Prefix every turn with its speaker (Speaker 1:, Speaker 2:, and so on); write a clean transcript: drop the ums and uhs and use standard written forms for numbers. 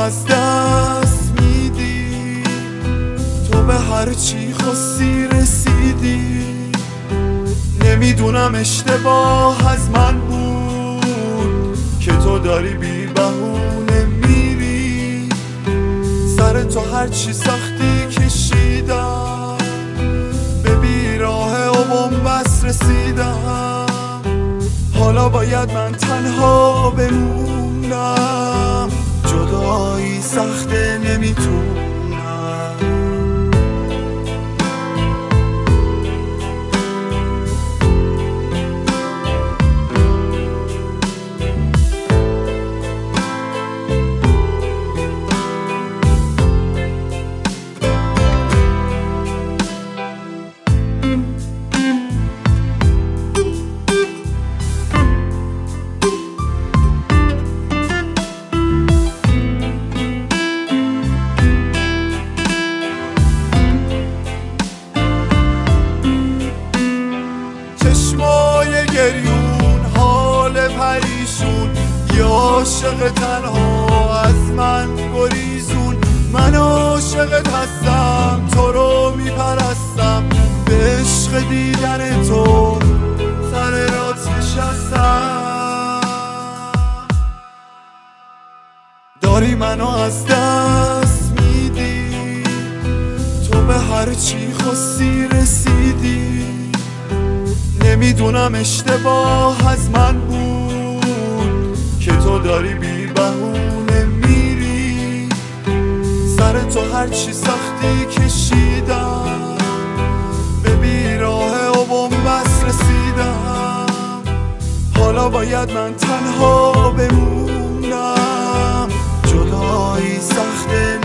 Speaker 1: از دست میدی، تو به هر چی خواستی رسیدی. نمیدونم اشتباه از من بود که تو داری بی بهونه میری. سر تو هر چی سختی کشیدم، به بیراه و بنبست رسیدم. حالا باید من تنها بمونم، جدایی سخته نمیتونم. چشمای گریون، حال پریشون، یا عاشق تنها از من گریزون. من عاشقت هستم، تو رو میپرستم، به عشق دیدن تو سر رات نشستم. داری منو از دست میدی، تو به هر چی خواستی رسیدی. نمیدونم اشتباه از من بود که تو داری بی بهونه میری. سر تو هر چی سختی کشیدم، به بیراه و بنبست رسیدم. حالا باید من تنها بمونم، جدایی سخته